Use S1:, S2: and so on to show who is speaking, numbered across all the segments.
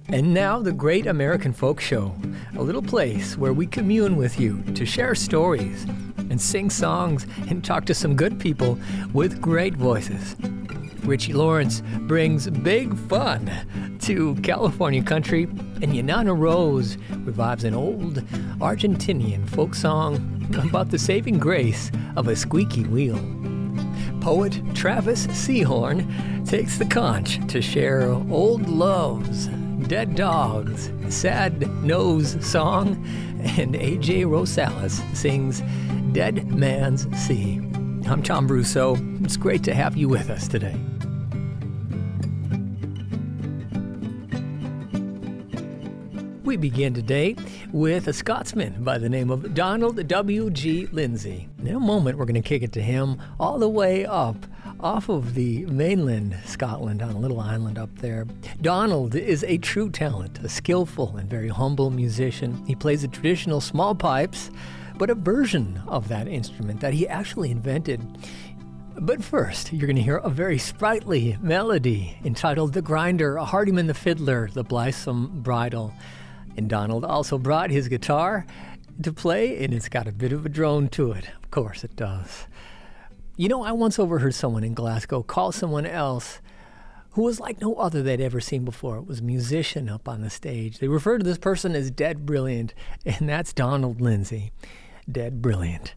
S1: And now, the Great American Folk Show, a little place where we commune with you to share stories and sing songs and talk to some good people with great voices. Richie Lawrence brings big fun to California country, and Yanana Rose revives an old Argentinian folk song about the saving grace of a squeaky wheel. Poet Travis Seahorn takes the conch to share old loves, dead dogs, sad nose song, and A.J. Rosales sings Dead Man's Sea. I'm Tom Brousseau. It's great to have you with us today. We begin today with a Scotsman by the name of Donald W.G. Lindsay. In a moment, we're going to kick it to him all the way up off of the mainland Scotland on a little island up there. Donald is a true talent, a skillful and very humble musician. He plays the traditional small pipes, but a version of that instrument that he actually invented. But first, you're going to hear a very sprightly melody entitled The Grinder, a Hardyman the Fiddler, the Blithesome Bridle. And Donald also brought his guitar to play, and it's got a bit of a drone to it. Of course it does. You know, I once overheard someone in Glasgow call someone else who was like no other they'd ever seen before. It was a musician up on the stage. They referred to this person as Dead Brilliant, and that's Donald Lindsay. Dead Brilliant.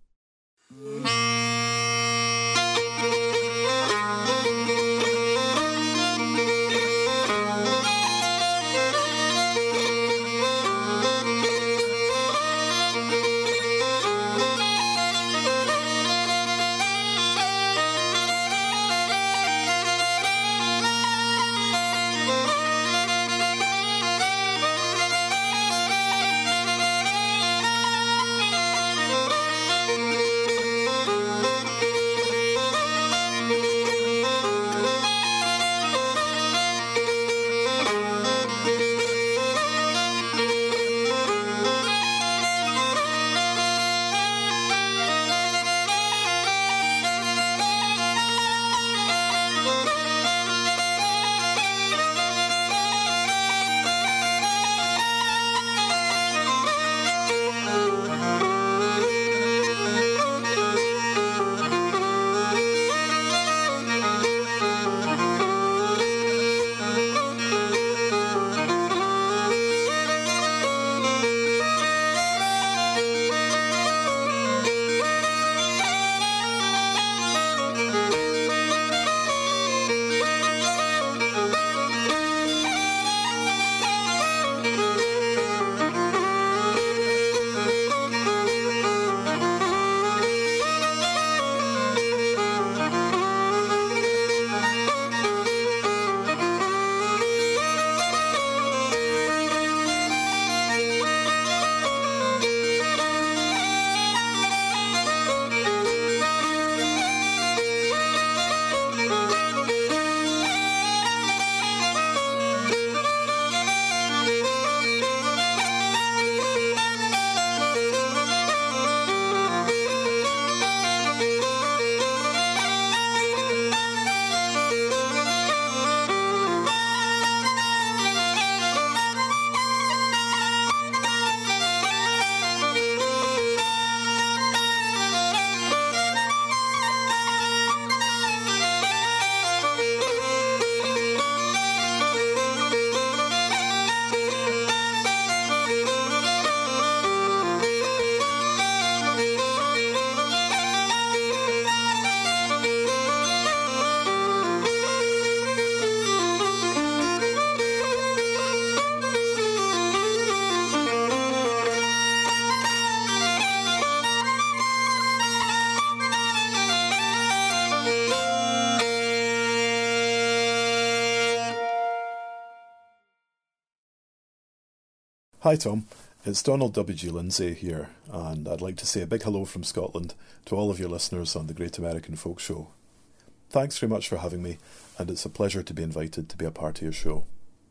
S2: Hi Tom, it's Donald W.G. Lindsay here, and I'd like to say a big hello from Scotland to all of your listeners on the Great American Folk Show. Thanks very much for having me, and it's a pleasure to be invited to be a part of your show.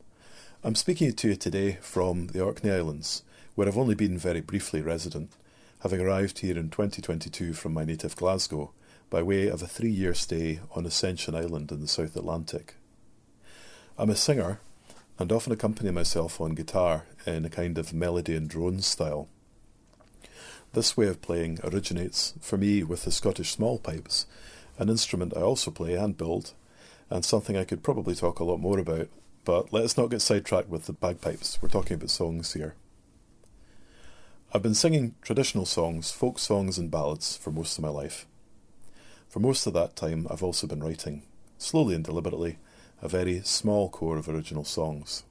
S2: I'm speaking to you today from the Orkney Islands, where I've only been very briefly resident, having arrived here in 2022 from my native Glasgow by way of a 3-year stay on Ascension Island in the South Atlantic. I'm a singer, and often accompany myself on guitar in a kind of melody and drone style. This way of playing originates, for me, with the Scottish small pipes, an instrument I also play and build, and something I could probably talk a lot more about, but let's not get sidetracked with the bagpipes. We're talking about songs here. I've been singing traditional songs, folk songs and ballads for most of my life. For most of that time, I've also been writing, slowly and deliberately, a very small core of original songs.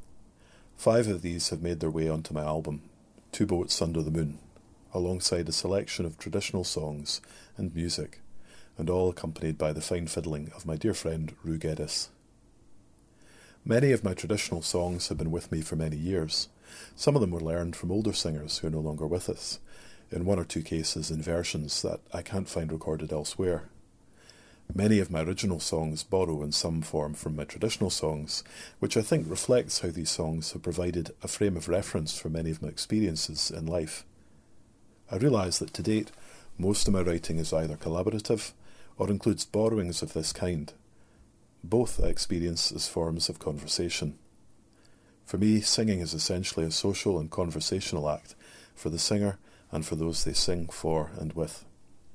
S2: 5 of these have made their way onto my album, Two Boats Under the Moon, alongside a selection of traditional songs and music, and all accompanied by the fine fiddling of my dear friend Rue Geddes. Many of my traditional songs have been with me for many years. Some of them were learned from older singers who are no longer with us, in 1 or 2 cases in versions that I can't find recorded elsewhere. Many of my original songs borrow in some form from my traditional songs, which I think reflects how these songs have provided a frame of reference for many of my experiences in life. I realise that to date, most of my writing is either collaborative or includes borrowings of this kind. Both I experience as forms of conversation. For me, singing is essentially a social and conversational act for the singer and for those they sing for and with.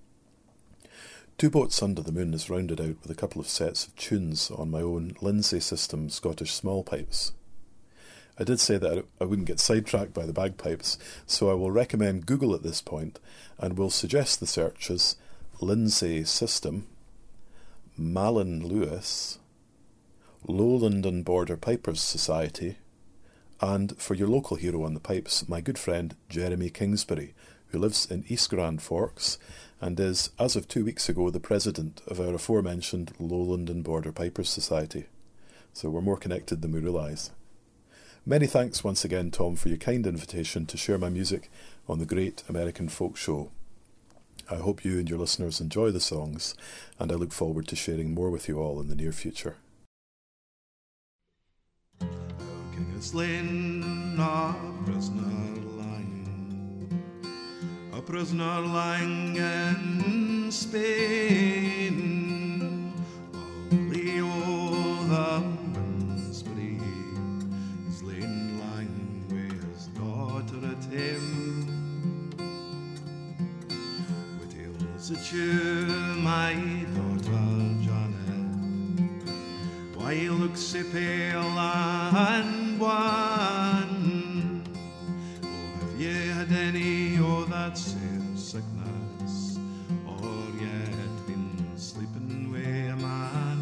S2: Two Boats Under the Moon is rounded out with a couple of sets of tunes on my own Lindsay system Scottish small pipes. I did say that I wouldn't get sidetracked by the bagpipes, so I will recommend Google at this point and will suggest the searches Lindsay System, Malin Lewis, Lowland and Border Pipers Society, and for your local hero on the pipes, my good friend Jeremy Kingsbury, who lives in East Grand Forks and is, as of 2 weeks ago, the president of our aforementioned Lowland and Border Pipers Society. So we're more connected than we realise. Many thanks once again, Tom, for your kind invitation to share my music on the Great American Folk Show. I hope you and your listeners enjoy the songs, and I look forward to sharing more with you all in the near future.
S3: Our king is slain, a prisoner lying in Spain. Oh, Leo the winds brave, he's lain lying with his daughter at him. With tales at you, my daughter Janet, why you look so pale and wan? You had any of that same sickness, or yet been sleeping with a man?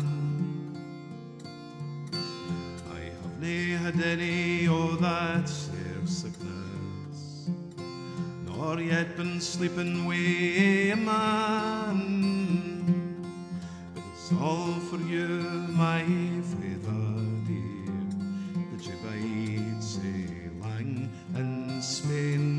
S3: I have nae had any of that same sickness, nor yet been sleeping with a man. But it's all for you, my father dear, that you bide sae lang in Spain.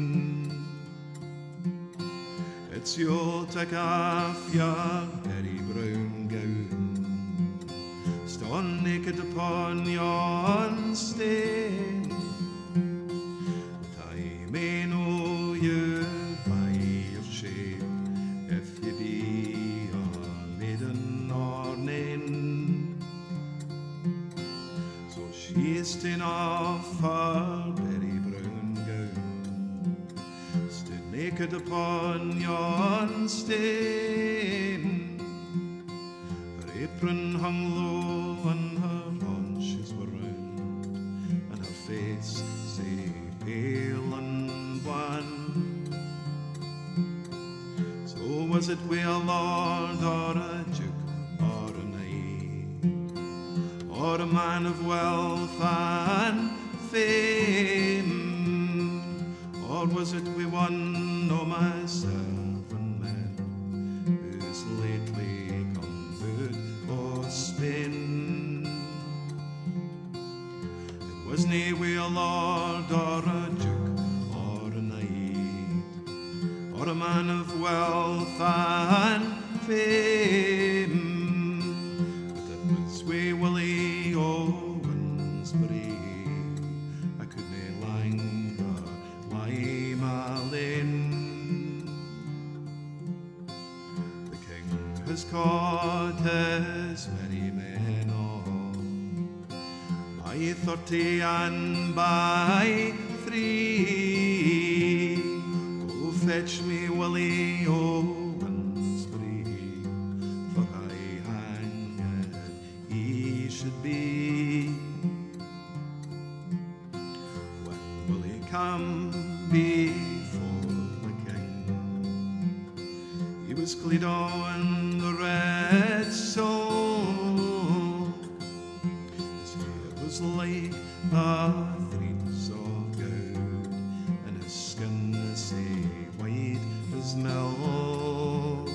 S3: It's you'll take off your very brown gown, stand naked upon yon stane, that I may know you by your shape, if you be a maiden or nane. So she's ta'en off her very brown gown, stood naked upon yon stane. Her apron hung low and her haunches were round, and her face sae pale and wan. So was it wi' a lord or a duke or a knight, or a man of wealth and fame, or was it wi' one o' my servant men, who's lately come good o' Spain? It was nae wi' a lord or a duke or a knight, or a man of wealth and fame, but it was wi' Willie Owensbury. I could nae longer lie my lane. The king has caught his merry men all. I 30 and by 3. Oh, fetch me Willie Owensbury, for I hanged he should be. When will he come before the king? He was Cledo in the red soul. His hair was like a threads of gold, and his skin is sae white as milk.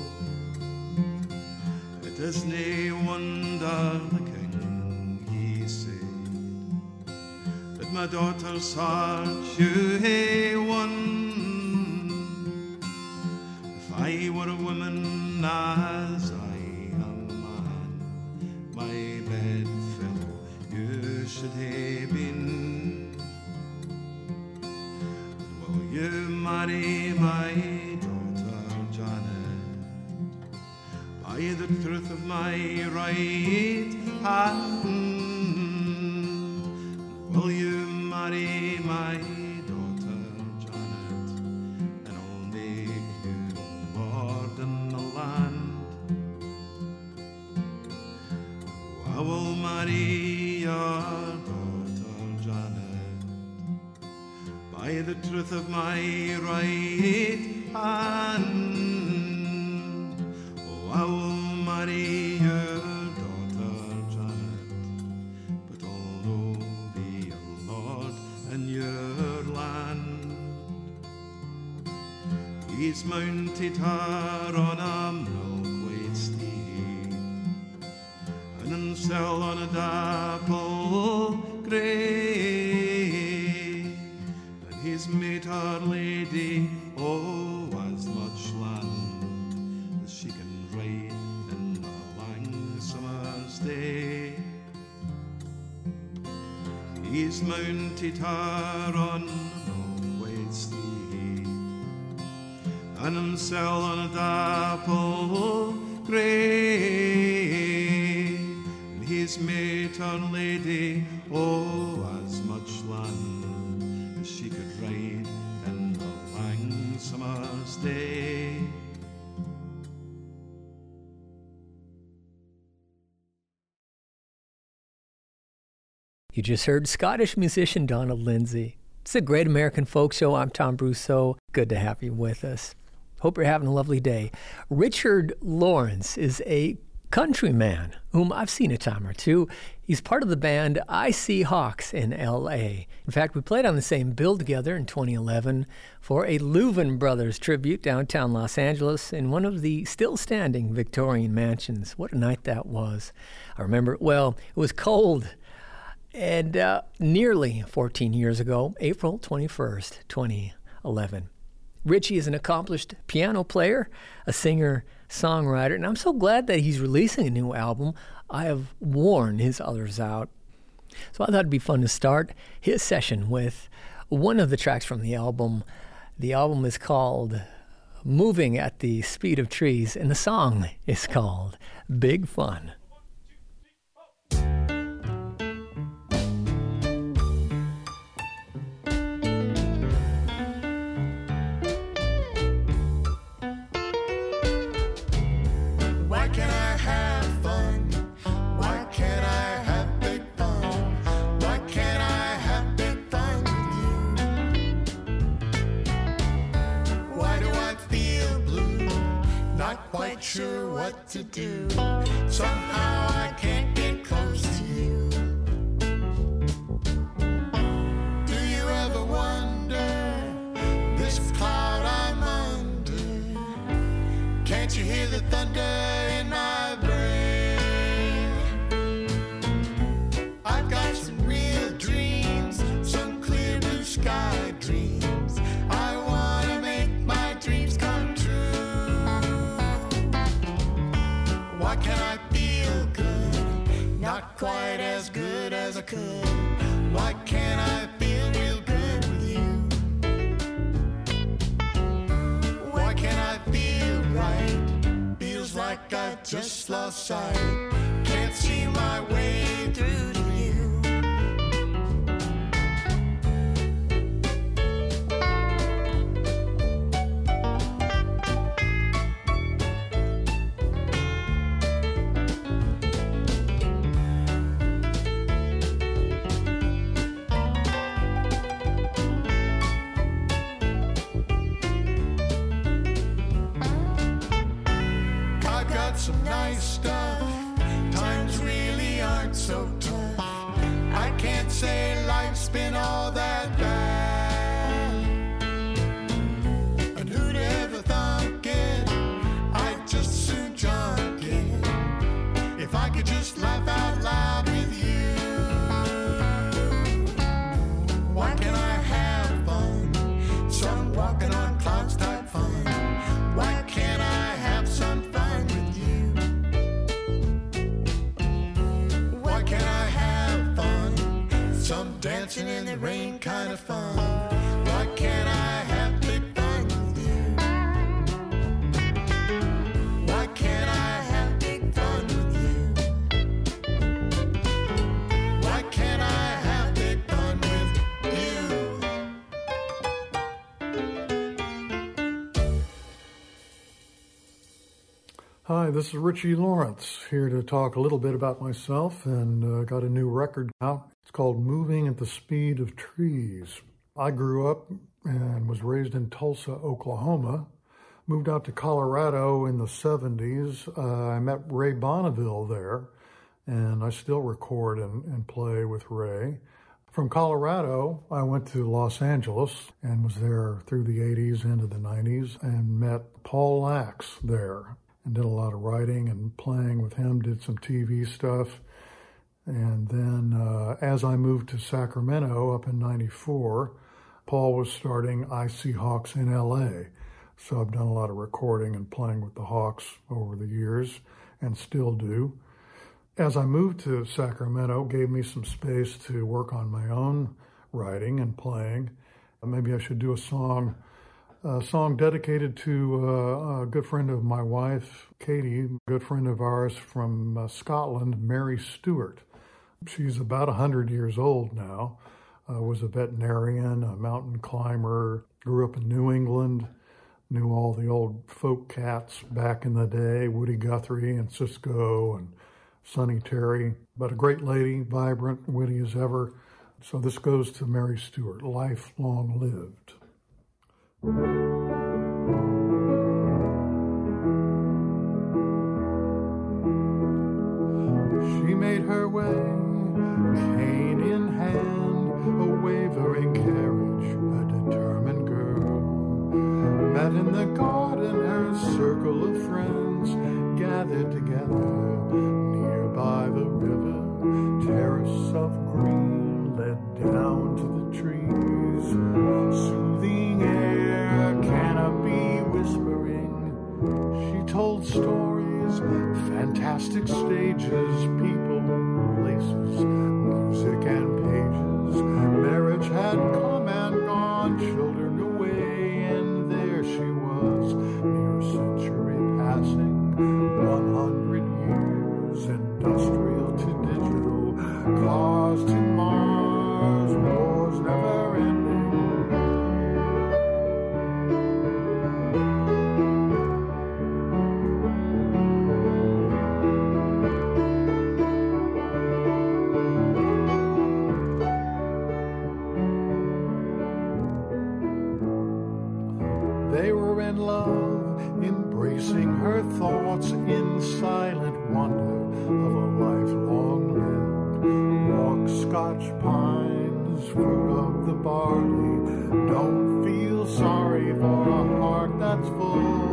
S3: It is nae wonder the king, he said, that my daughter's heart you hae won. If I were a woman as I am man, my bedfellow you should hae been. Will you marry my daughter Janet by the truth of my right hand? Will you marry my daughter Janet, and I'll make you lord in the land? I will marry your daughter Janet by the truth of my right hand. Oh, I will marry your daughter Janet, but I'll no be a lord in your land. He's mounted her on a milk-white steed, and himself on a dapple grey, and he's made her lady oh as much land as she can ride in a lang summer's day. He's mounted her on a milk-white steed, and himself on a dapple grey, and he's made her lady oh as much land as she could ride in a lang summer's day.
S1: You just heard Scottish musician Donald Lindsay. It's a Great American Folk Show. I'm Tom Brousseau. Good to have you with us. Hope you're having a lovely day. Richard Lawrence is a countryman whom I've seen a time or two. He's part of the band I See Hawks in L.A. In fact, we played on the same bill together in 2011 for a Louvin Brothers tribute downtown Los Angeles in one of the still-standing Victorian mansions. What a night that was. I remember it well. It was cold. And nearly 14 years ago, April 21st, 2011. Richie is an accomplished piano player, a singer, songwriter, and I'm so glad that he's releasing a new album. I have worn his others out. So I thought it'd be fun to start his session with one of the tracks from the album. The album is called Moving at the Speed of Trees, and the song is called Big Fun.
S4: Sure what to do. Somehow I can't get close to you. Do you ever wonder this cloud I'm under? Can't you hear the thunder in my brain? I've got some real dreams, some clear blue sky dreams. I wanna make my dreams come true. Why can't I feel good? Not quite as good as I could. Why can't I feel real good with you? Why can't I feel right? Feels like I just lost sight. Can't see my way through to you. some nice stuff. Times really aren't so tough. I can't say life's been all that bad. And who'd ever thunk it? I'd just soon junk it if I could just laugh out loud with you. Why can't I have fun? Some walking on clouds type fun. Why can't I have some fun with you? Why can't I have fun? Some dancing in the rain kind of fun. Why can't I have big fun with you? Why can't I have big fun with you? Why can't I have big fun with you?
S5: Hi, this is Richie Lawrence, here to talk a little bit about myself, and got a new record out. It's called Moving at the Speed of Trees. I grew up and was raised in Tulsa, Oklahoma. Moved out to Colorado in the 70s. I met Ray Bonneville there, and I still record and play with Ray. From Colorado, I went to Los Angeles and was there through the 80s into the 90s and met Paul Lax there and did a lot of writing and playing with him, did some TV stuff. And then as I moved to Sacramento up in 94, Paul was starting I See Hawks in LA. So I've done a lot of recording and playing with the Hawks over the years and still do. As I moved to Sacramento, gave me some space to work on my own writing and playing. Maybe I should do a song dedicated to a good friend of my wife, Katie, a good friend of ours from Scotland, Mary Stewart. She's about 100 years old now, was a veterinarian, a mountain climber, grew up in New England, knew all the old folk cats back in the day, Woody Guthrie and Cisco and Sonny Terry, but a great lady, vibrant, witty as ever. So this goes to Mary Stewart, Lifelong Lived. She made her way, cane in hand, a wavering carriage, a determined girl. Met in the garden, her circle of friends gathered together near by the river. Terrace of green led down to the trees, soothing air, canopy whispering. She told stories, fantastic stages, people, places, music and pages. Marriage had come and gone, children away, and there she was, near a century passing, 100 years, industrial to digital, cars to Mars, wars never ending. They were in love, embracing her thoughts in silent wonder of a lifelong lived. Walk Scotch pines, fruit of the barley. Don't feel sorry for a heart that's full.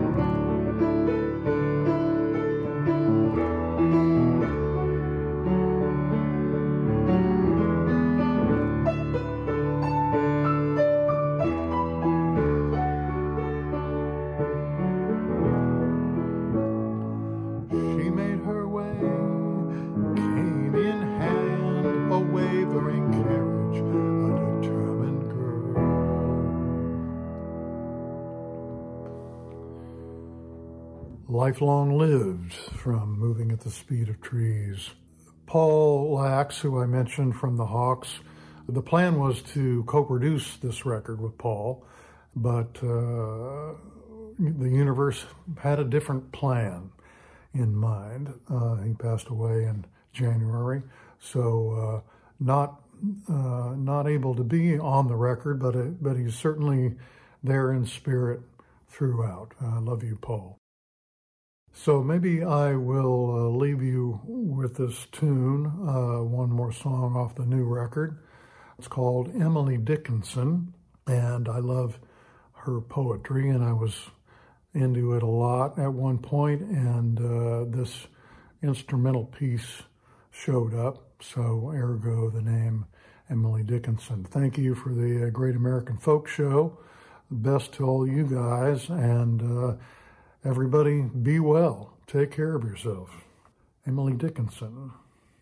S5: Lifelong Lived from Moving at the Speed of Trees. Paul Lax, who I mentioned from the Hawks, the plan was to co-produce this record with Paul, but the universe had a different plan in mind. He passed away in January, so not able to be on the record, but he's certainly there in spirit throughout. I love you, Paul. So maybe I will leave you with this tune, one more song off the new record. It's called Emily Dickinson, and I love her poetry, and I was into it a lot at one point, and this instrumental piece showed up, so ergo the name Emily Dickinson. Thank you for the Great American Folk Show. Best to all you guys, and everybody be well. Take care of yourself. Emily Dickinson.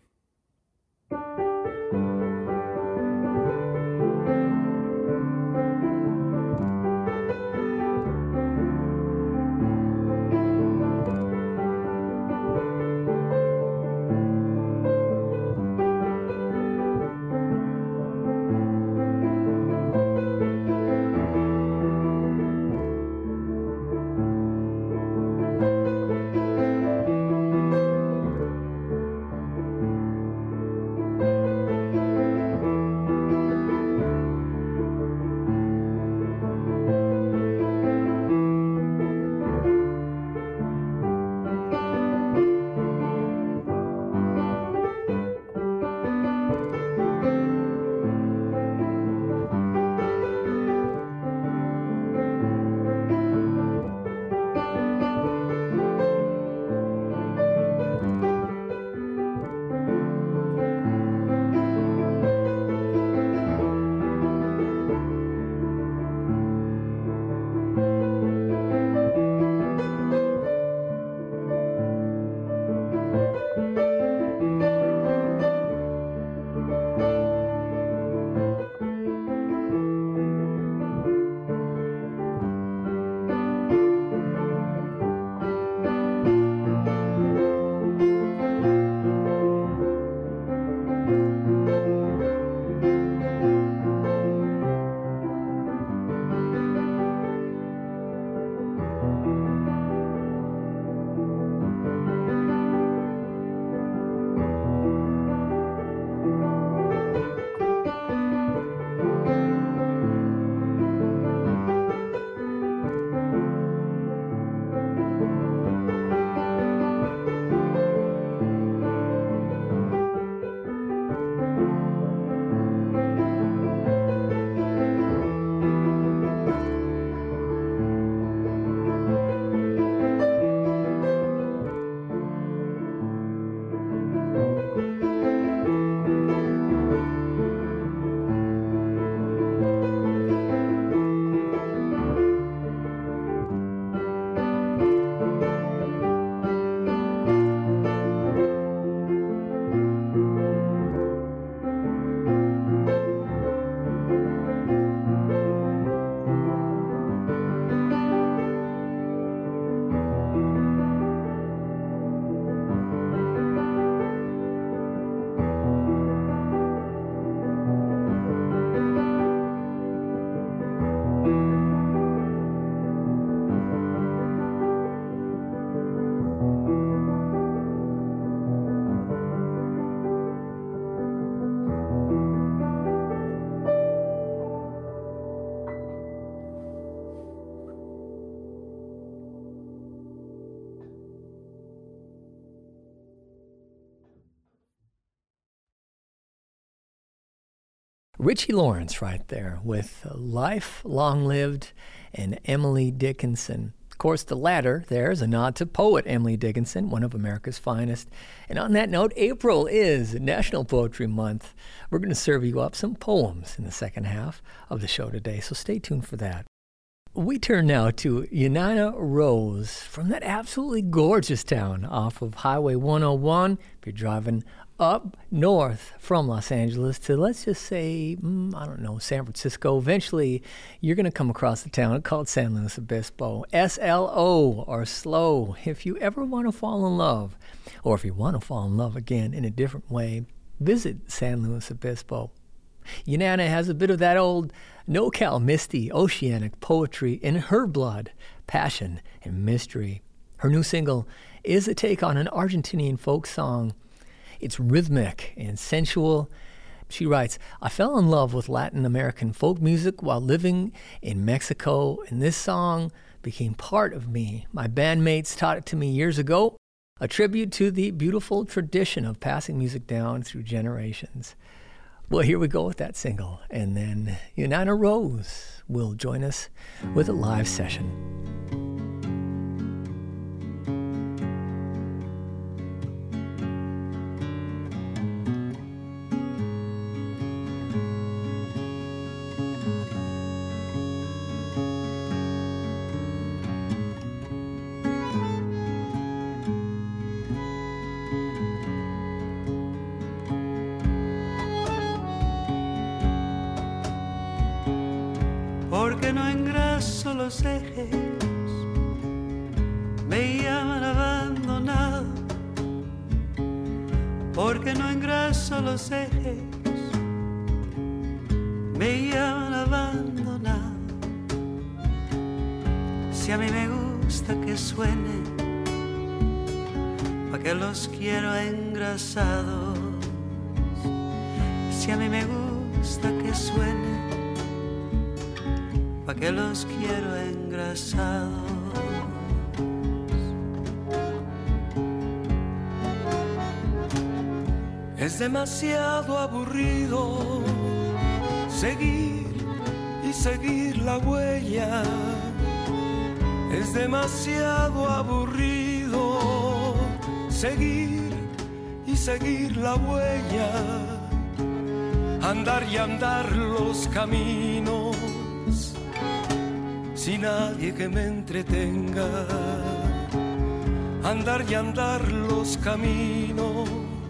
S1: Richie Lawrence right there with Life Long Lived and Emily Dickinson. Of course, the latter there is a nod to poet Emily Dickinson, one of America's finest. And on that note, April is National Poetry Month. We're going to serve you up some poems in the second half of the show today, so stay tuned for that. We turn now to Yanina Rose from that absolutely gorgeous town off of Highway 101. If you're driving up north from Los Angeles to, let's just say, San Francisco, eventually you're going to come across a town called San Luis Obispo. SLO, or slow. If you ever want to fall in love, or if you want to fall in love again in a different way, visit San Luis Obispo. Yanina has a bit of that old NoCal misty oceanic poetry in her blood, passion and mystery. Her new single is a take on an Argentinian folk song. It's rhythmic and sensual. She writes, I fell in love with Latin American folk music while living in Mexico, and this song became part of me. My bandmates taught it to me years ago, a tribute to the beautiful tradition of passing music down through generations. Well, here we go with that single, and then Yunana Rose will join us with a live session.
S6: Porque no engraso los ejes, me llaman abandonado. Porque no engraso los ejes, me llaman abandonado. Si a mí me gusta que suene, ¿pa' qué los quiero engrasados? Si a mí me gusta que suene, ¿pa' qué los quiero engrasados? Es demasiado aburrido seguir y seguir la huella. Es demasiado aburrido seguir y seguir la huella. Andar y andar los caminos sin nadie que me entretenga. Andar y andar los caminos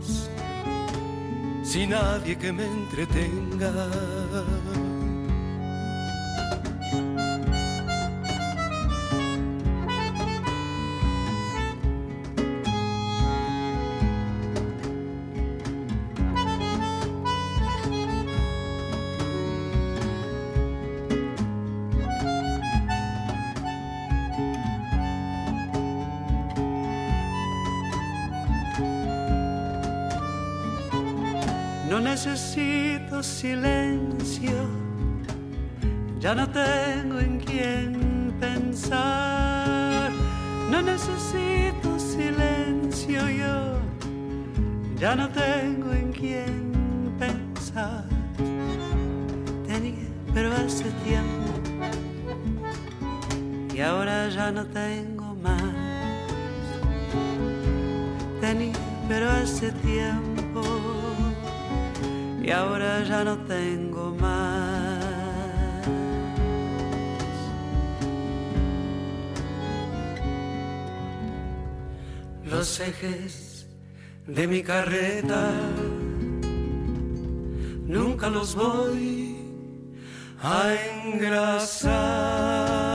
S6: sin nadie que me entretenga. No necesito silencio, ya no tengo en quién pensar. No necesito silencio yo, ya no tengo en quién pensar. Tenía, pero hace tiempo, y ahora ya no tengo más. Tenía, pero hace tiempo, y ahora ya no tengo más. Los ejes de mi carreta nunca los voy a engrasar.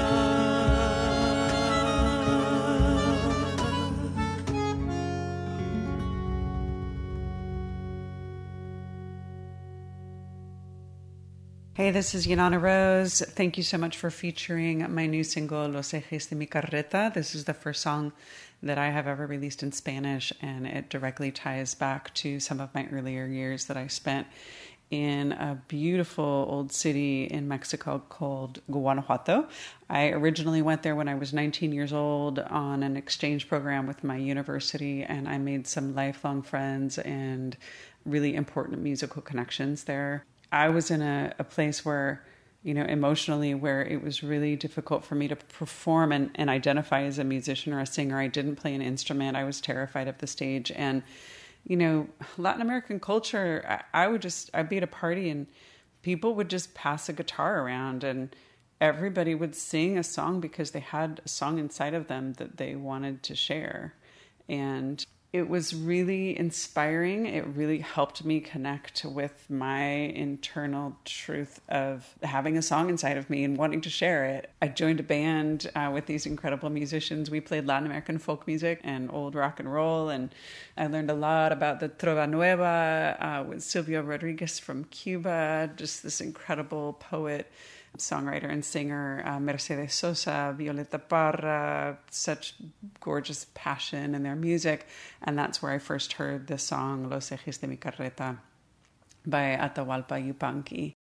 S7: Hey, this is Yunana Rose. Thank you so much for featuring my new single, Los Ejes de mi Carreta. This is the first song that I have ever released in Spanish, and it directly ties back to some of my earlier years that I spent in a beautiful old city in Mexico called Guanajuato. I originally went there when I was 19 years old on an exchange program with my university, and I made some lifelong friends and really important musical connections there. I was in a place where, you know, emotionally, where it was really difficult for me to perform and identify as a musician or a singer. I didn't play an instrument. I was terrified of the stage. And, you know, Latin American culture, I'd be at a party and people would just pass a guitar around and everybody would sing a song because they had a song inside of them that they wanted to share. And it was really inspiring. It really helped me connect with my internal truth of having a song inside of me and wanting to share it. I joined a band with these incredible musicians. We played Latin American folk music and old rock and roll, and I learned a lot about the Trova Nueva with Silvio Rodriguez from Cuba, just this incredible poet, songwriter and singer, Mercedes Sosa, Violeta Parra, such gorgeous passion in their music. And that's where I first heard the song Los Ejes de mi Carreta by Atahualpa Yupanqui.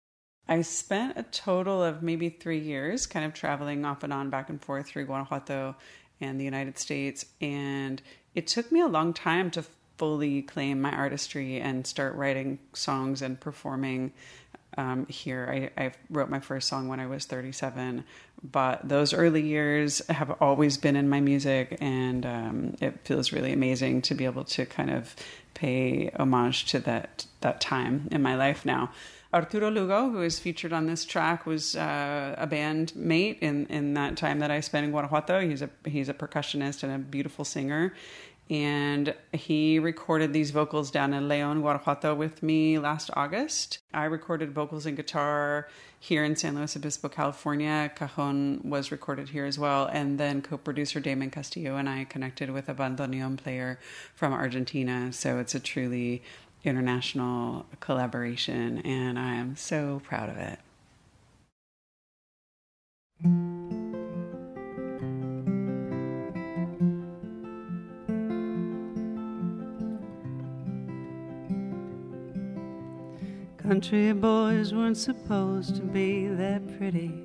S7: I spent a total of maybe 3 years kind of traveling off and on back and forth through Guanajuato and the United States. And it took me a long time to fully claim my artistry and start writing songs and performing here. I wrote my first song when I was 37, but those early years have always been in my music, and it feels really amazing to be able to kind of pay homage to that time in my life now. Arturo Lugo, who is featured on this track, was a bandmate in that time that I spent in Guanajuato. He's a percussionist and a beautiful singer. And he recorded these vocals down in León, Guanajuato with me last August. I recorded vocals and guitar here in San Luis Obispo, California. Cajon was recorded here as well. And then co-producer Damon Castillo and I connected with a bandoneon player from Argentina. So it's a truly international collaboration, and I am so proud of it.
S6: Country boys weren't supposed to be that pretty.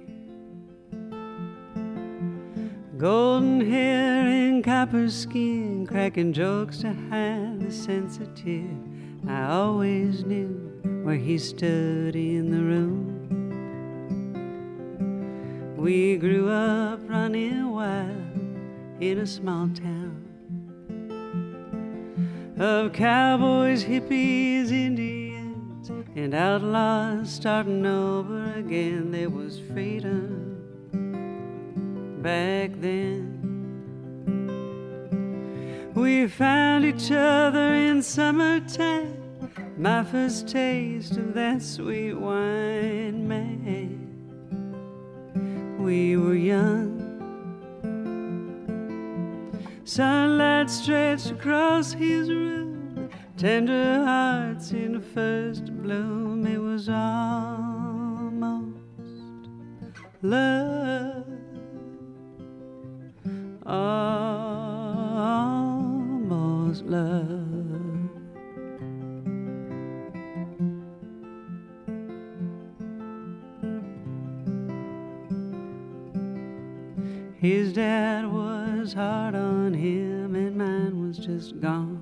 S6: Golden hair and copper skin, cracking jokes to hide the sensitive. I always knew where he stood in the room. We grew up running wild in a small town of cowboys, hippies, Indians, and outlaws starting over again. There was freedom back then. We found each other in summertime, my first taste of that sweet wine, man. We were young, sunlight stretched across his room, tender hearts in first bloom. It was almost love, almost love. His dad was hard on him and mine was just gone.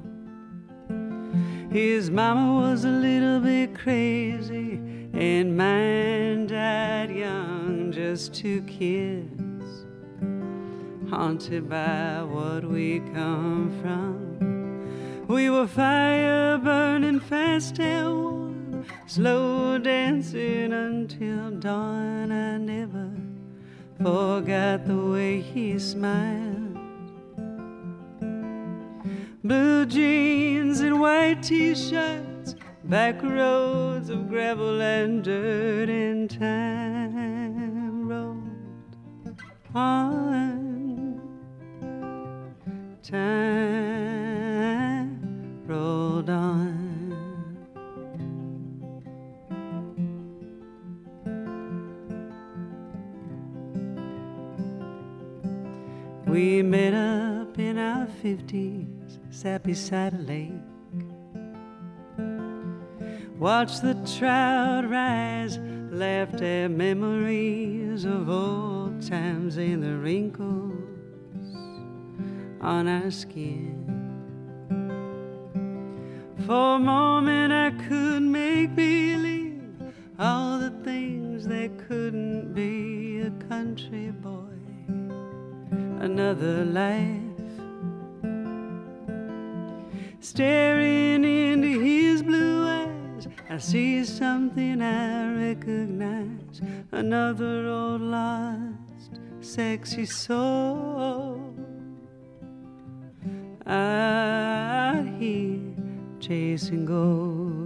S6: His mama was a little bit crazy and mine died young, just two kids haunted by what we come from. We were fire burning fast and warm, slow dancing until dawn. I never forgot the way he smiled. Blue jeans and white t-shirts, back roads of gravel and dirt, and time rolled on. Time rolled on. We met up in our 50s, sat beside a lake, watched the trout rise, laughed at memories of old times and the wrinkles on our skin. For a moment I could make believe all the things that couldn't be. A country boy, another life. Staring into his blue eyes, I see something I recognize. Another old lost, sexy soul out here chasing ghosts.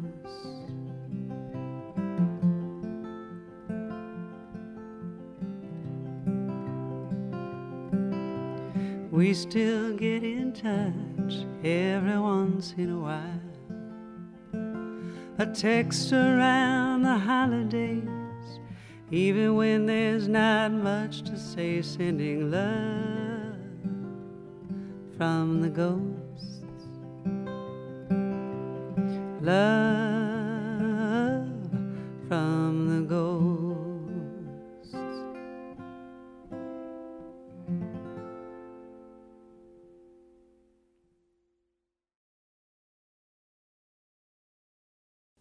S6: We still get in touch every once in a while. A text around the holidays, even when there's not much to say, sending love from the ghosts. Love from the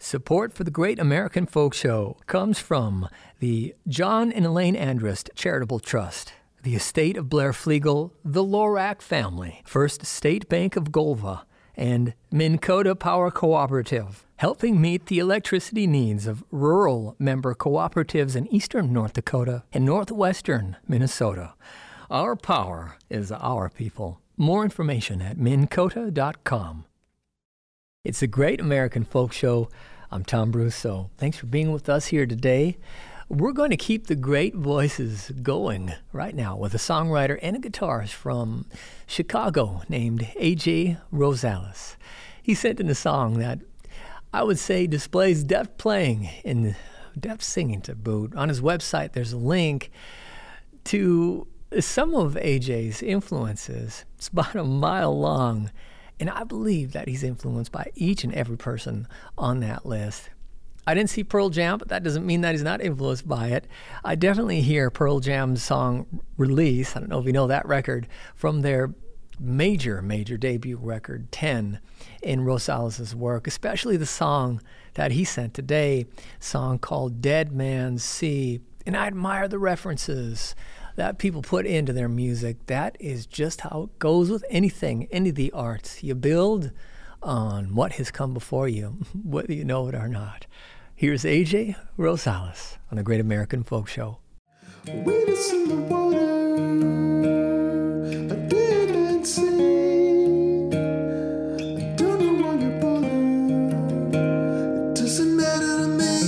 S1: Support for the Great American Folk Show comes from the John and Elaine Andrist Charitable Trust, the estate of Blair Flegel, the Lorac family, First State Bank of Golva, and Minn Kota Power Cooperative, helping meet the electricity needs of rural member cooperatives in eastern North Dakota and northwestern Minnesota. Our power is our people. More information at minnkota.com. It's the Great American Folk Show. I'm Tom Brousseau. Thanks for being with us here today. We're going to keep the great voices going right now with a songwriter and a guitarist from Chicago named A.J. Rosales. He sent in a song that I would say displays deft playing and deft singing to boot. On his website, there's a link to some of A.J.'s influences. It's about a mile long, and I believe that he's influenced by each and every person on that list. I didn't see Pearl Jam, but that doesn't mean that he's not influenced by it. I definitely hear Pearl Jam's song Release, I don't know if you know that record, from their major debut record, 10, in Rosales' work, especially the song that he sent today, a song called Dead Man's Sea. And I admire the references that people put into their music. That is just how it goes with anything, any of the arts. You build on what has come before you, whether you know it or not. Here's A.J. Rosales on the Great American Folk Show.
S4: Witness in the water, a dead man's sea. I don't know why you bother. It doesn't matter to me.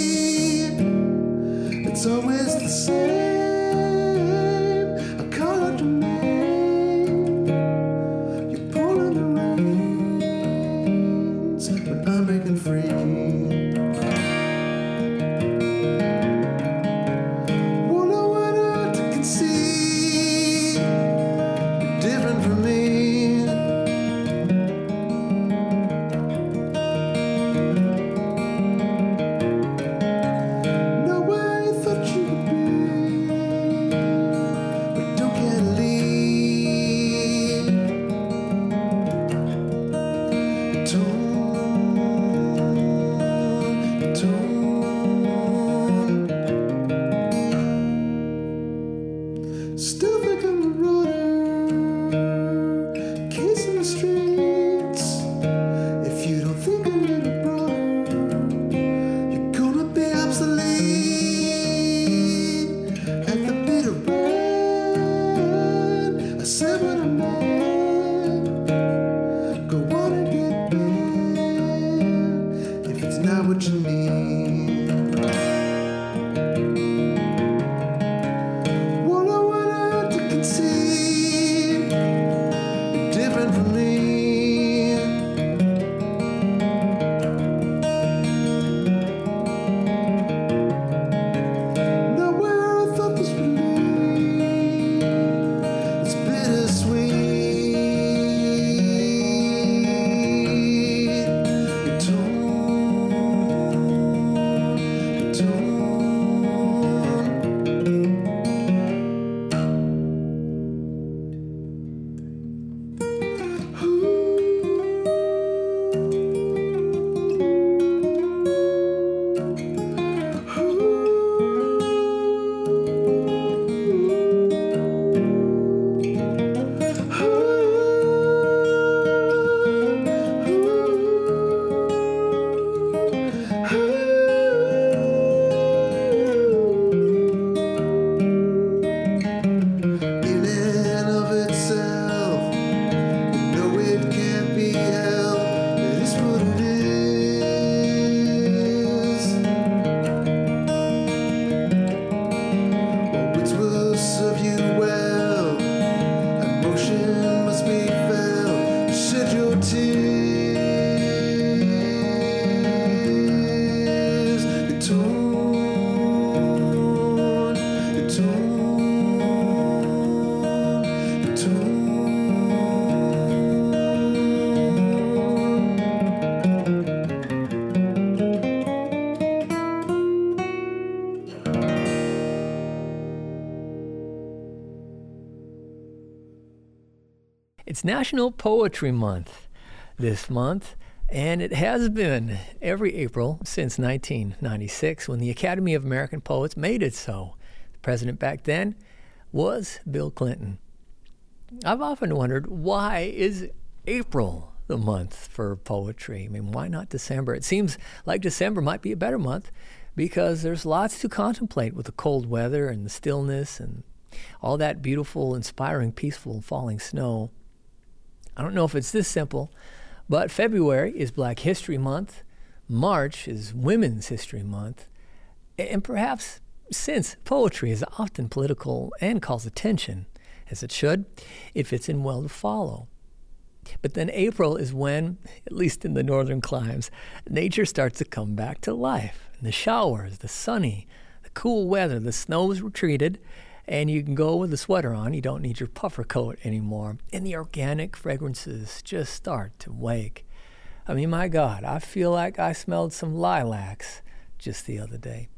S4: It's always the same. I call out your name. You're pulling the reins when I'm breaking free.
S1: It's National Poetry Month this month, And it has been every April since 1996 when the Academy of American Poets made it so. The president back then was Bill Clinton. I've often wondered, why is April the month for poetry? I mean, why not December? It seems like December might be a better month because there's lots to contemplate with the cold weather and the stillness and all that beautiful, inspiring, peaceful falling snow. I don't know if it's this simple, but February is Black History Month, March is Women's History Month, and perhaps since poetry is often political and calls attention, as it should, it fits in well to follow. But then April is when, at least in the northern climes, nature starts to come back to life. And the showers, the sunny, the cool weather, the snow's retreated, and you can go with a sweater on. You don't need your puffer coat anymore. And the organic fragrances just start to wake. I mean, my God, I feel like I smelled some lilacs just the other day.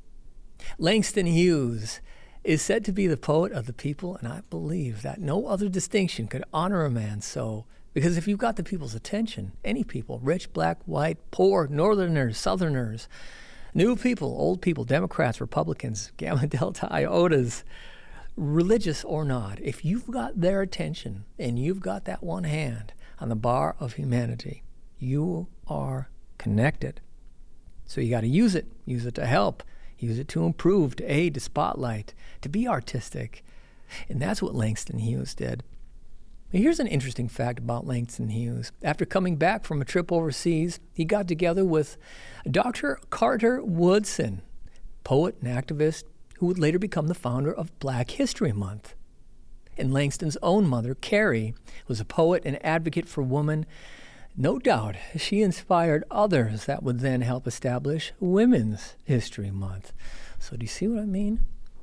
S1: Langston Hughes is said to be the poet of the people, and I believe that no other distinction could honor a man so. Because if you've got the people's attention, any people, rich, black, white, poor, northerners, southerners, new people, old people, Democrats, Republicans, Gamma, Delta, Iotas, religious or not, if you've got their attention and you've got that one hand on the bar of humanity, you are connected. So you got to use it to help, use it to improve, to aid, to spotlight, to be artistic. And that's what Langston Hughes did. Here's an interesting fact about Langston Hughes. After coming back from a trip overseas, he got together with Dr. Carter Woodson, poet and activist who would later become the founder of Black History Month. And Langston's own mother, Carrie, was a poet and advocate for women. No doubt, she inspired others that would then help establish Women's History Month. So do you see what I mean?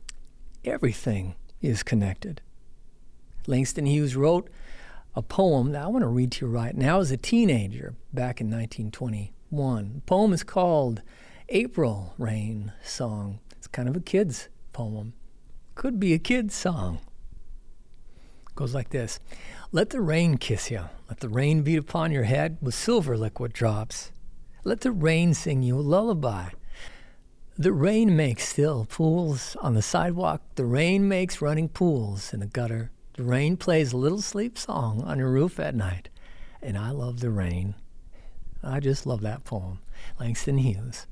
S1: Everything is connected. Langston Hughes wrote a poem that I want to read to you right now as a teenager back in 1921. The poem is called April Rain Song. It's kind of a kid's poem. Could be a kid's song. It goes like this. Let the rain kiss you. Let the rain beat upon your head with silver liquid drops. Let the rain sing you a lullaby. The rain makes still pools on the sidewalk. The rain makes running pools in the gutter. The rain plays a little sleep song on your roof at night. And I love the rain. I just love that poem. Langston Hughes.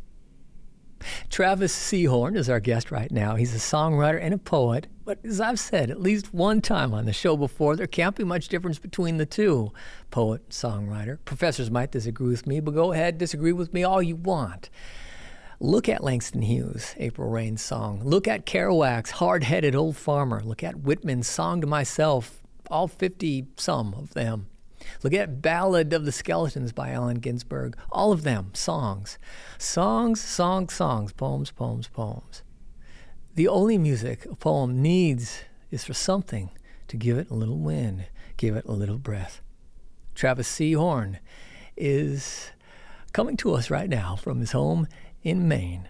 S1: Travis Seahorn is our guest right now. He's a songwriter and a poet. But as I've said at least one time on the show before, there can't be much difference between the two. Poet, songwriter. Professors might disagree with me, but go ahead, disagree with me all you want. Look at Langston Hughes' April Rain Song. Look at Kerouac's Hard-Headed Old Farmer. Look at Whitman's Song to Myself, all 50-some of them. Look at Ballad of the Skeletons by Allen Ginsberg. All of them, songs. Songs, songs, songs, poems, poems, poems. The only music a poem needs is for something to give it a little wind, give it a little breath. Travis Seahorn is coming to us right now from his home in Maine.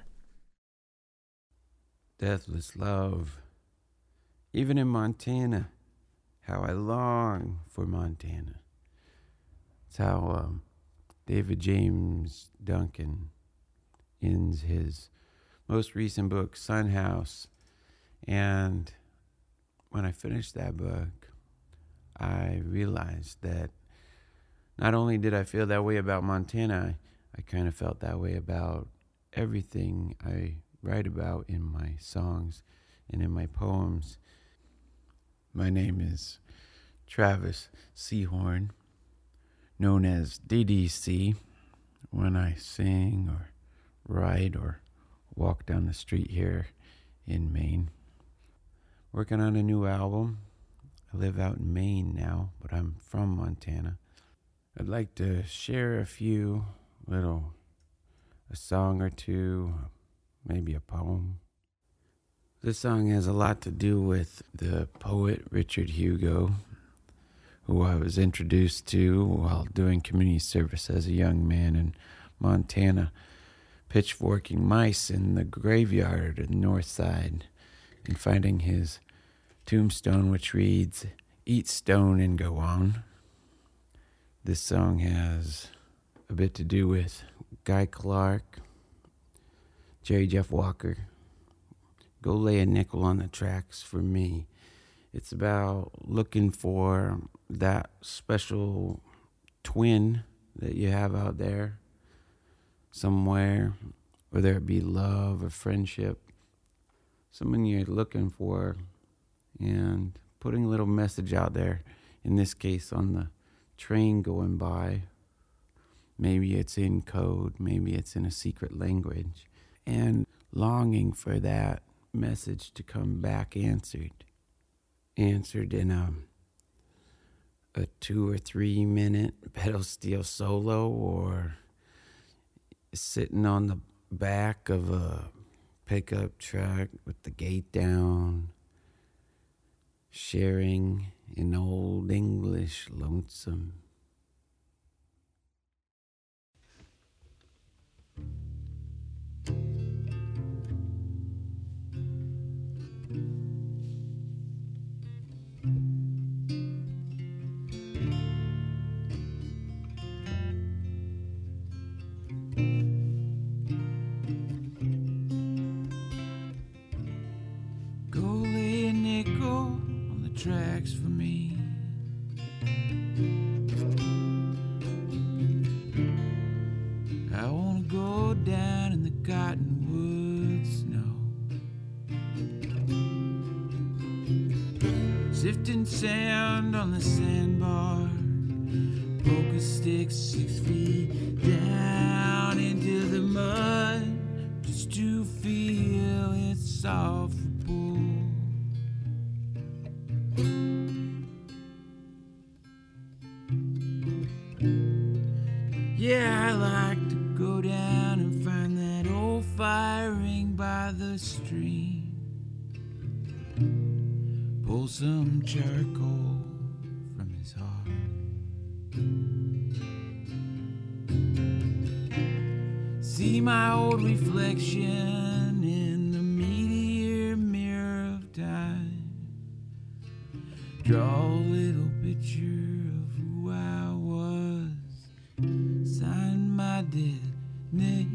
S8: Deathless love. Even in Montana, how I long for Montana. It's how David James Duncan ends his most recent book, Sun House. And when I finished that book, I realized that not only did I feel that way about Montana, I kind of felt that way about everything I write about in my songs and in my poems. My name is Travis Seahorn, known as DDC, when I sing or write or walk down the street here in Maine. Working on a new album. I live out in Maine now, but I'm from Montana. I'd like to share a song or two, maybe a poem. This song has a lot to do with the poet Richard Hugo, who I was introduced to while doing community service as a young man in Montana, pitchforking mice in the graveyard in the north side and finding his tombstone, which reads, "Eat stone and go on." This song has a bit to do with Guy Clark, Jerry Jeff Walker. Go Lay a Nickel on the Tracks for Me. It's about looking for that special twin that you have out there somewhere, whether it be love or friendship, someone you're looking for, and putting a little message out there, in this case on the train going by. Maybe it's in code, maybe it's in a secret language, and longing for that message to come back answered in a 2 or 3 minute pedal steel solo, or sitting on the back of a pickup truck with the gate down, sharing an old English lonesome.
S9: Tracks for me. I wanna go down in the cottonwood snow, sifting sand on the sandbar, poker sticks 6 feet down into the mud, just to feel its soft pull. Yeah, I like to go down and find that old fire ring by the stream, pull some charcoal from his heart, see my old reflection in the meteor mirror of time, draw a little picture of who I was, sign my dead name.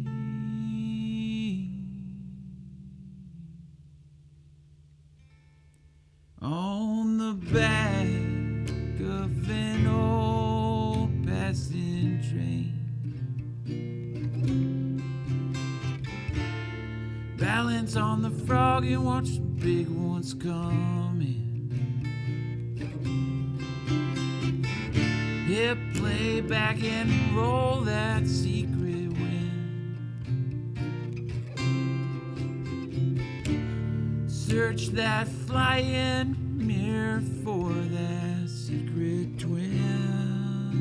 S9: On the back of an old passing train, balance on the frog and watch the big ones come in. Hit play back and roll that secret wind. Search that flying mirror for that secret twin.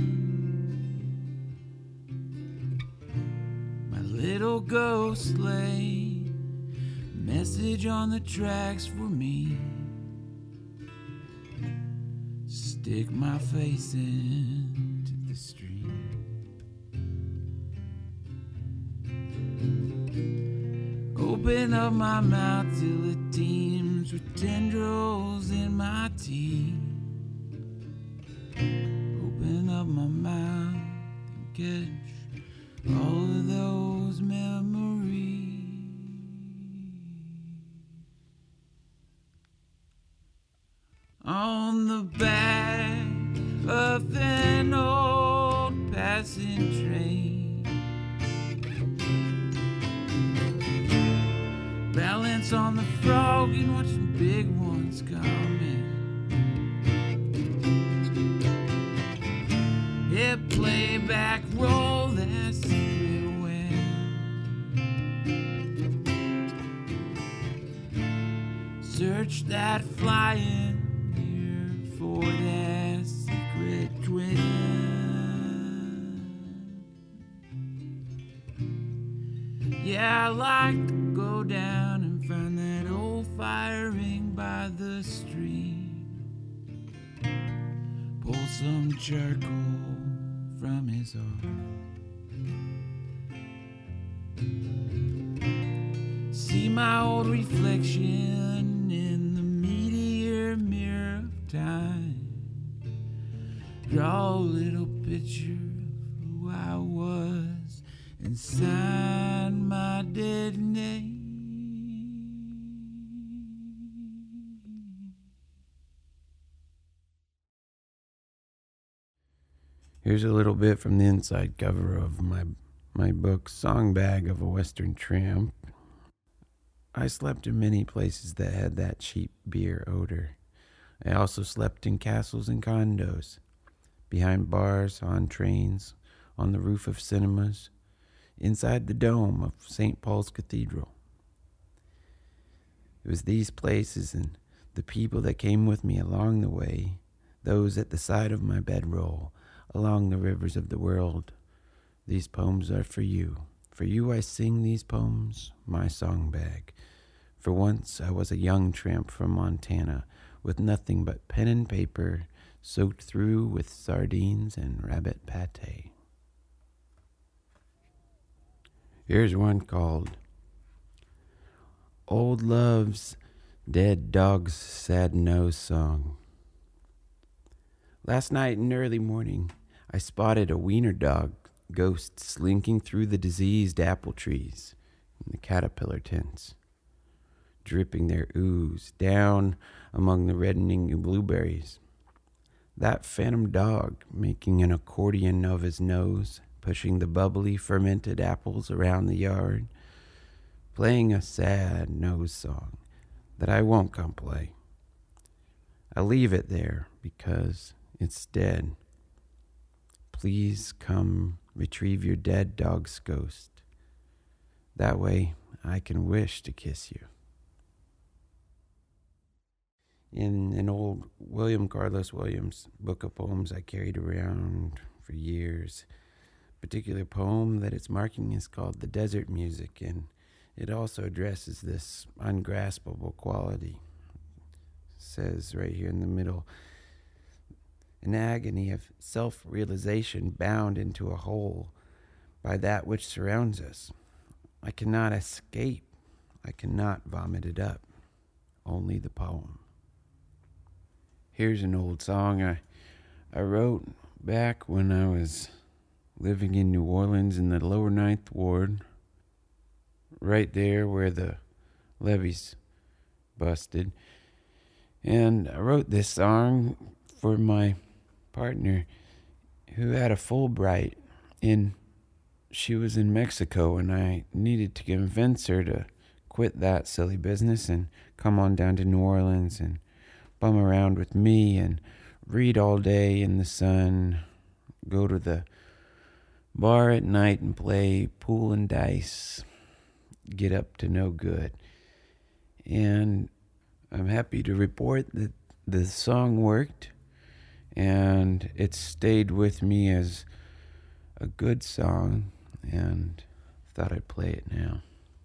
S9: My little ghost lay message on the tracks for me. Stick my face into the stream. Open up my mouth till it teems with tendrils in my teeth. Open up my mouth and catch all of those memories. On the back of an old passing train, balance on the frog and watch the big ones come in. Hit playback, roll that secret wind. Search that flying for that secret twin. Yeah, I like to go down and find that old fire ring by the stream, pull some charcoal from his heart, see my old reflection in the meteor mirror of time, draw a little picture of who I sign my dead name.
S8: Here's a little bit from the inside cover of my book, Song Bag of a Western Tramp. I slept in many places that had that cheap beer odor. I also slept in castles and condos, behind bars, on trains, on the roof of cinemas, inside the dome of St. Paul's Cathedral. It was these places and the people that came with me along the way, those at the side of my bedroll, along the rivers of the world. These poems are for you. For you I sing these poems, my song bag. For once I was a young tramp from Montana, with nothing but pen and paper, soaked through with sardines and rabbit pate. Here's one called Old Love's Dead Dog's Sad Nose Song. Last night in early morning, I spotted a wiener dog ghost slinking through the diseased apple trees in the caterpillar tents, dripping their ooze down among the reddening blueberries. That phantom dog making an accordion of his nose, pushing the bubbly fermented apples around the yard, playing a sad nose song that I won't come play. I leave it there because it's dead. Please come retrieve your dead dog's ghost. That way I can wish to kiss you. In an old William Carlos Williams book of poems I carried around for years, a particular poem that it's marking is called The Desert Music, and it also addresses this ungraspable quality. It says right here in the middle, an agony of self-realization bound into a hole by that which surrounds us. I cannot escape. I cannot vomit it up. Only the poem. Here's an old song I wrote back when I was living in New Orleans in the lower 9th Ward, right there where the levees busted. And I wrote this song for my partner who had a Fulbright, and she was in Mexico, and I needed to convince her to quit that silly business and come on down to New Orleans and bum around with me and read all day in the sun, go to the bar at night and play pool and dice, get up to no good. And I'm happy to report that the song worked, and it stayed with me as a good song, and thought I'd play it now.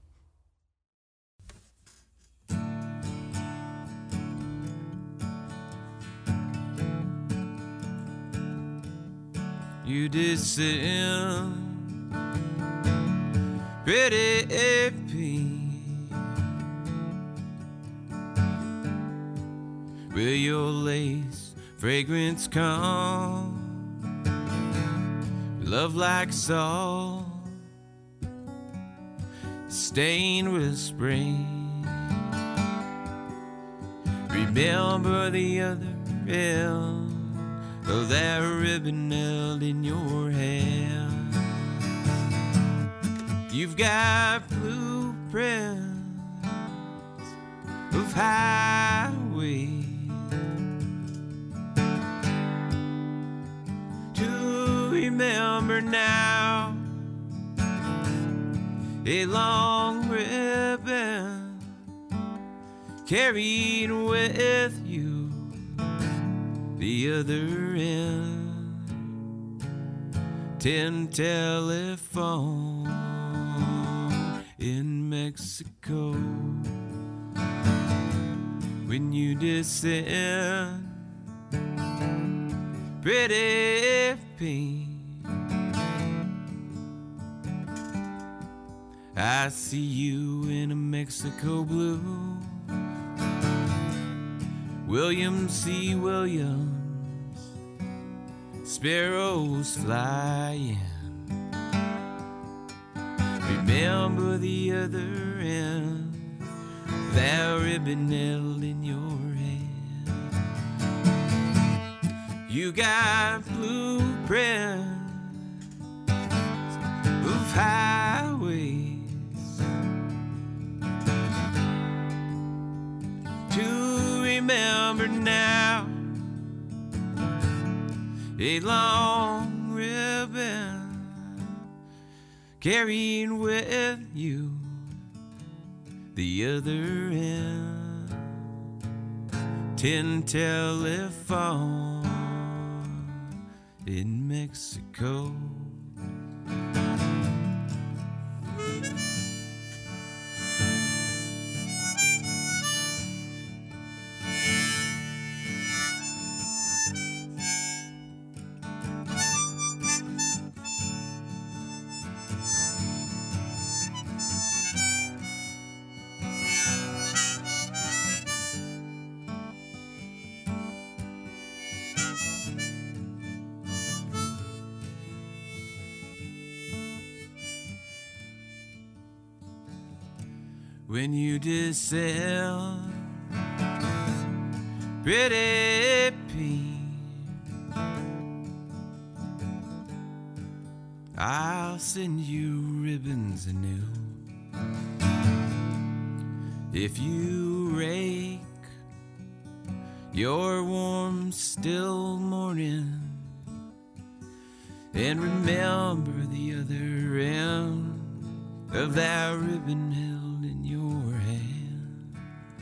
S9: You descend pretty where your lace fragrance come, love like salt, stained with spring. Remember the other end of that ribbon held in your hand. You've got blueprints of highways to remember now. A long ribbon carried with you, the other end, tin telephone in Mexico. When you descend, pretty pink, I see you in a Mexico blue. William C. Williams, sparrows flying remember the other end, that ribbon held in your hand. You got blueprints of highways to remember now, a long ribbon carrying with you the other end. 10 telephone in Mexico. When you descend, pretty pink, I'll send you ribbons anew. If you rake your warm, still morning and remember the other end of that ribbon held in your hand.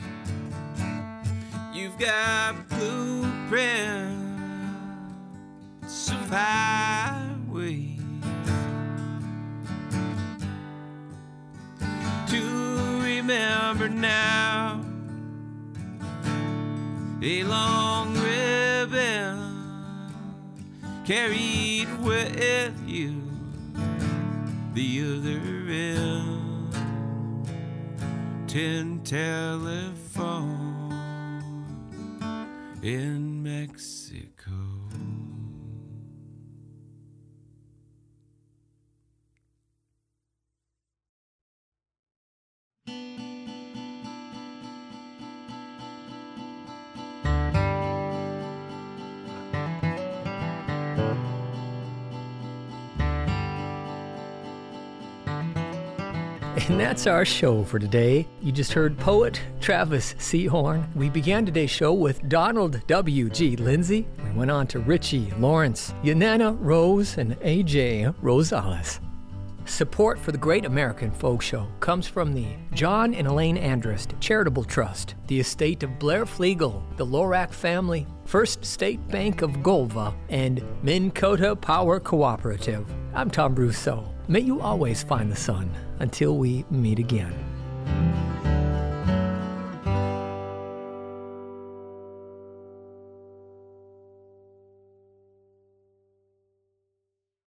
S9: You've got blueprints of highways to remember now, a long ribbon carried with you the other end. 10 telephone in Mexico.
S1: And that's our show for today. You just heard poet Travis Seahorn. We began today's show with Donald W.G. Lindsay. We went on to Richie Lawrence, Yanana Rose, and A.J. Rosales. Support for the Great American Folk Show comes from the John and Elaine Andrist Charitable Trust, the estate of Blair Flegel, the Lorac family, First State Bank of Golva, and Minn Kota Power Cooperative. I'm Tom Brousseau. May you always find the sun until we meet again.